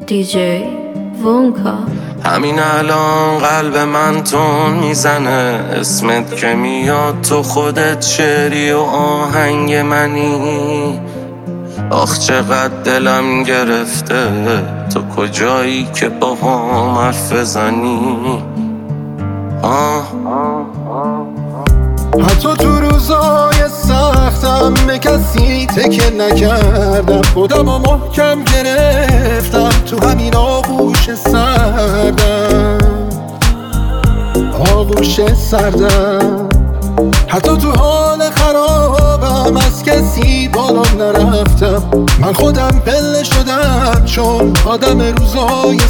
دیجی وونکا. همین الان قلب من تون میزنه، اسمت که میاد تو خودت شعری و آهنگ منی. آخ چقدر دلم گرفته، تو کجایی که با هم حرف بزنی؟ حتی تو روزای سختم به کسی تکه نکردم، خودم رو محکم گرفتم تو همین آغوش سردم. حتی تو حال خرابم از کسی بالا نرفتم، من خودم پله شدم چون آدم روزای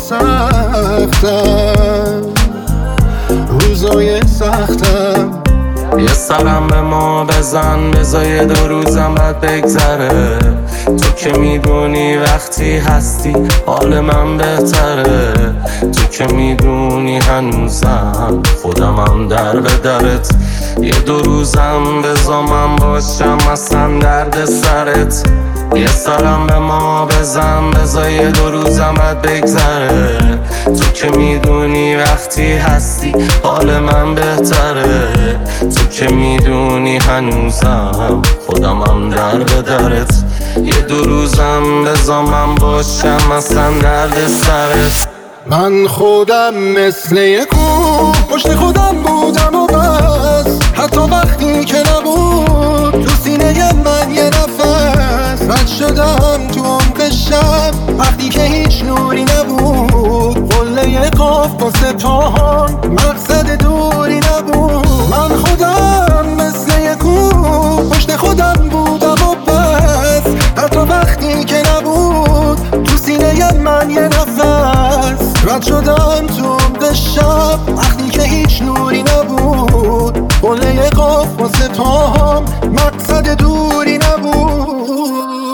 سختم. یه سرم به ما بزن، بذار 2 روزم بعد بگذره. تو که میدونی وقتی هستی حال من بهتره. تو که میدونی هنوزم خودمم در به درت. یه 2 روزم بذار من باشم اصلا درد سرت. یه سرم به ما بزن، بذار 2 روزم بعد بگذره. تو که میدونی وقتی هستی حال من بهتره. تو که میدونی هنوزم خودمم در به درت. یه 2 روزم بذار من باشم اصلا درد سرت. من خودم مثل یک کوه پشت خودم بودم و بس، حتی وقتی که نبود تو سینه من یه نفس. رد شدم تو عمق شب وقتی که هیچ نوری نبود، قله قاف واسه پاهام مقصد دوری نبود. من خودم مثل یک کوه پشت خودم بودم و بس، حتی وقتی که نبود تو سینه من یه نفس. رد شدم تو عمق شب وقتی که هیچ نوری نبود، قله قاف واسه پاهام مقصد دوری نبود.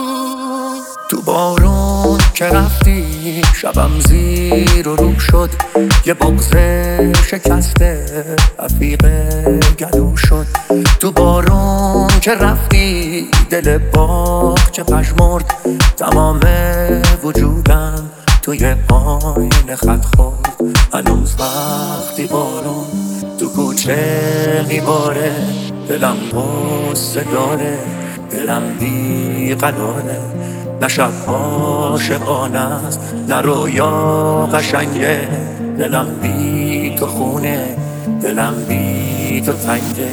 تو بارون که رفتی شبم زیر و رو شد، یه بغض شکسته رفیق گلو شد. تو بارون که رفتی دل باغچه پژمرد، تمام وجودم توی آینه خط خورد. هنوز وقتی بارون تو کوچه میباره، دلم غصه داره، دلم بی قراره. نه شب عاشقانه است نه رویا قشنگه، دلم بی تو خونه، دلم بی تو تنگه.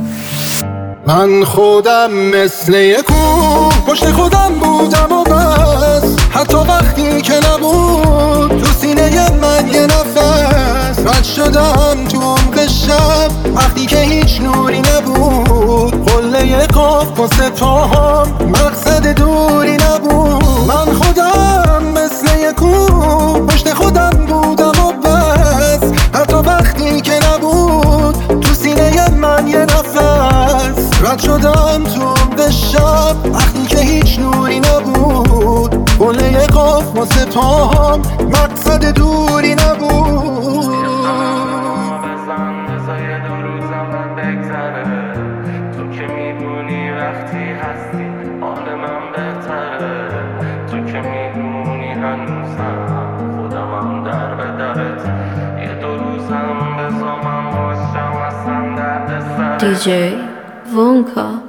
من خودم مثل یک کوه پشت خودم بودم و بس، حتی وقتی که نبود تو سینه من یه نفس. رد شدم تو عمق شب وقتی که هیچ نوری نبود، قله قاف واسه پاهام مقصد دوری نبود. من خودم مثل یک کوه پشت خودم بودم و بس، حتی وقتی که نبود تو سینه من یه نفس. رد شدم تو عمق شب وقتی که هیچ نوری نبود، قله قاف واسه پاهام مقصد دوری نبود. تو که میدونی وقتی هستی حال من بهتره. تو که میدونی هنوزم خودمم در به درت. یه 2 روزم بذار من باشم اصلا درد سرت. دیجی وونکا.